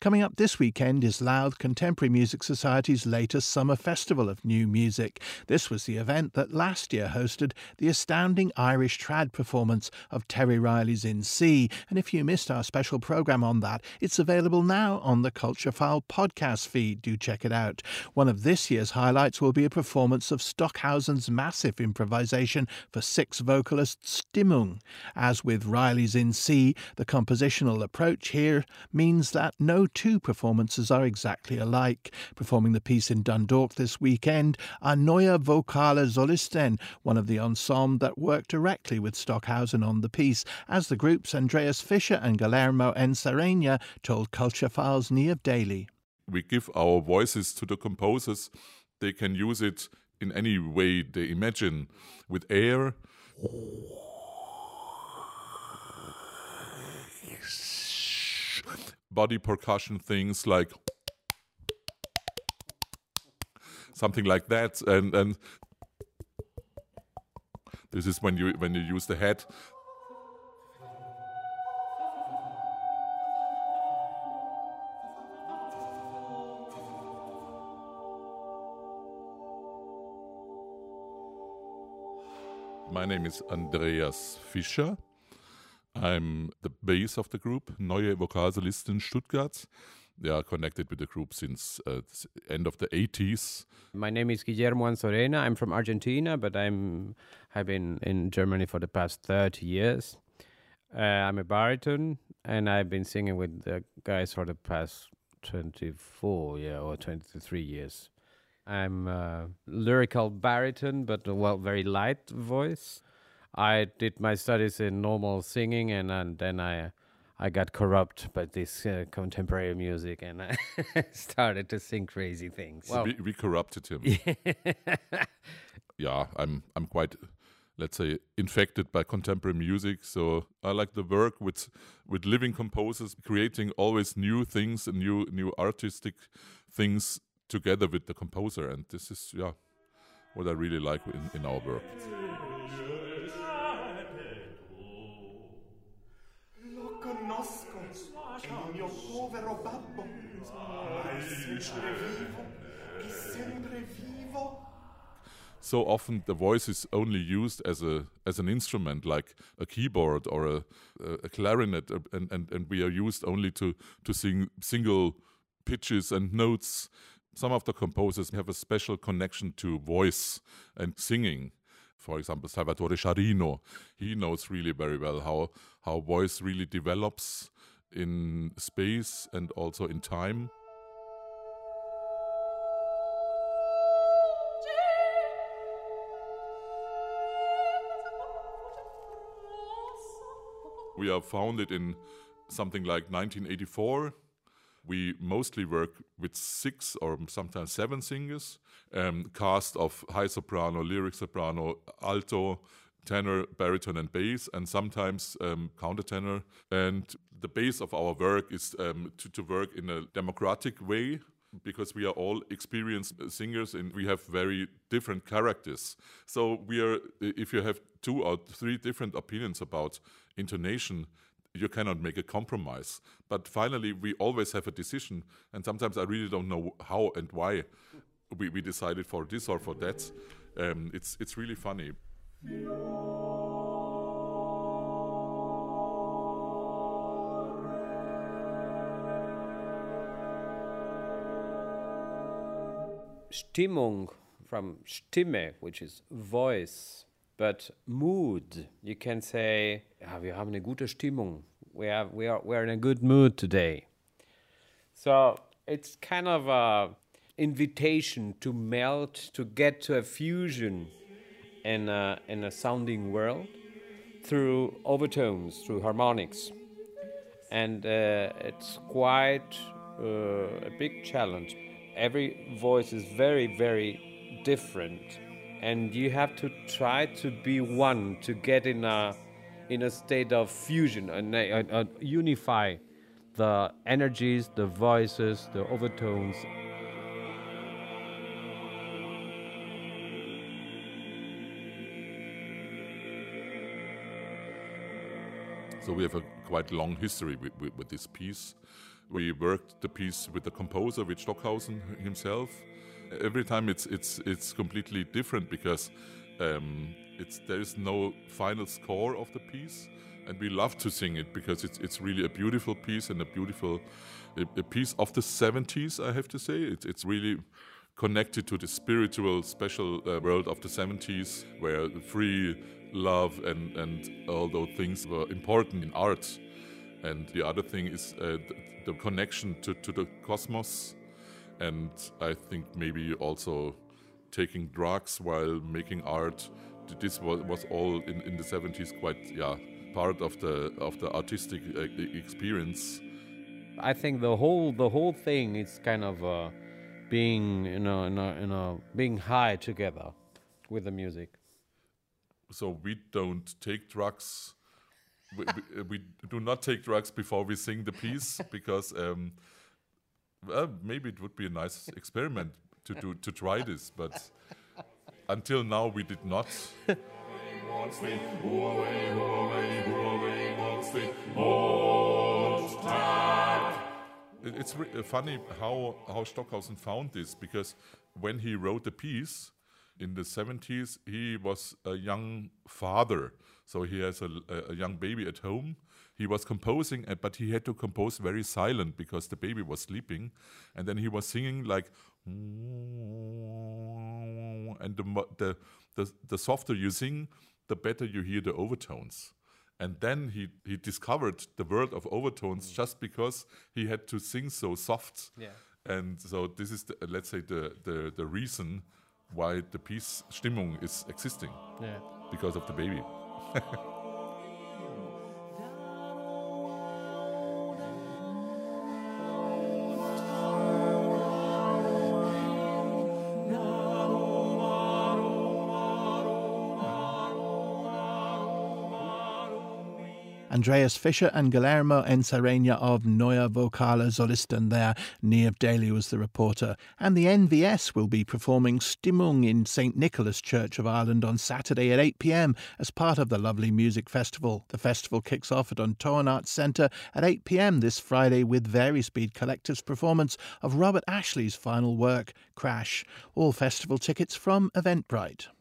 Coming up this weekend is Louth Contemporary Music Society's latest summer festival of new music. This was the event that last year hosted the astounding Irish trad performance of Terry Riley's In C. And if you missed our special programme on that, it's available now on the Culture File podcast feed. Do check it out. One of this year's highlights will be a performance of Stockhausen's massive improvisation for 6 vocalists Stimmung. As with Riley's In C, the compositional approach here means that no two performances are exactly alike. Performing the piece in Dundalk this weekend are Neue Vokale Solisten, one of the ensemble that worked directly with Stockhausen on the piece, as the group's Andreas Fischer and Guillermo Ensarena told Culture Files' Niamh Daly. We give our voices to the composers. They can use it in any way they imagine, with air, body percussion things like something like that, and this is when you use the head. My name is Andreas Fischer. I'm the bass of the group, Neue Vokalsolisten Stuttgart. They are connected with the group since the end of the 80s. My name is Guillermo Ensarena. I'm from Argentina, but I've been in Germany for the past 30 years. I'm a baritone, and I've been singing with the guys for the past 24 or 23 years. I'm a lyrical baritone, but very light voice. I did my studies in normal singing, and then I got corrupt by this contemporary music, and I started to sing crazy things. So we corrupted him. Yeah, I'm quite, let's say, infected by contemporary music. So I like the work with living composers, creating always new things and new artistic things together with the composer, and this is what I really like in our work. Lo conosco, il mio povero babbo, è sempre vivo, è sempre vivo. So often the voice is only used as an instrument, like a keyboard or a clarinet, and we are used only to sing single pitches and notes. Some of the composers have a special connection to voice and singing. For example, Salvatore Sciarrino, he knows really very well how voice really develops in space and also in time. We are founded in something like 1984. We mostly work with 6 or sometimes 7 singers, cast of high soprano, lyric soprano, alto, tenor, baritone and bass, and sometimes countertenor. And the base of our work is to work in a democratic way, because we are all experienced singers and we have very different characters. So if you have 2 or 3 different opinions about intonation, you cannot make a compromise. But finally, we always have a decision, and sometimes I really don't know how and why we decided for this or for that. It's really funny. Stimmung, from Stimme, which is voice. But mood, you can say, wir haben eine gute Stimmung. We're in a good mood today. So it's kind of a invitation to melt, to get to a fusion in a sounding world through overtones, through harmonics. And it's quite a big challenge. Every voice is very, very different. And you have to try to be one, to get in a state of fusion and unify the energies, the voices, the overtones. So we have a quite long history with this piece. We worked the piece with the composer, with Stockhausen himself. Every time it's completely different because there is no final score of the piece, and we love to sing it because it's really a beautiful piece and a piece of the 70s. I have to say, it's really connected to the spiritual, special world of the 70s, where free love and all those things were important in art. And the other thing is the connection to the cosmos, and I think maybe also taking drugs while making art. This was all in the 70s quite part of the artistic experience. I think the whole thing is kind of being being high together with the music. So we don't take drugs. We do not take drugs before we sing the piece because maybe it would be a nice experiment to try this, but until now we did not. It's funny how Stockhausen found this, because when he wrote the piece in the 70s, he was a young father. So he has a young baby at home. He was composing, but he had to compose very silent because the baby was sleeping. And then he was singing like, and the softer you sing, the better you hear the overtones. And then he discovered the world of overtones just because he had to sing so soft. Yeah. And so this is, let's say, the reason why the piece Stimmung is existing. Yeah. Because of the baby. Andreas Fischer and Guillermo Ensarena of Neue Vokale Solisten there. Niamh Daly was the reporter. And the NVS will be performing Stimmung in St Nicholas Church of Ireland on Saturday at 8 p.m. as part of the Lovely Music Festival. The festival kicks off at Antoine Arts Centre at 8 p.m. this Friday with Varispeed Collective's performance of Robert Ashley's final work, Crash. All festival tickets from Eventbrite.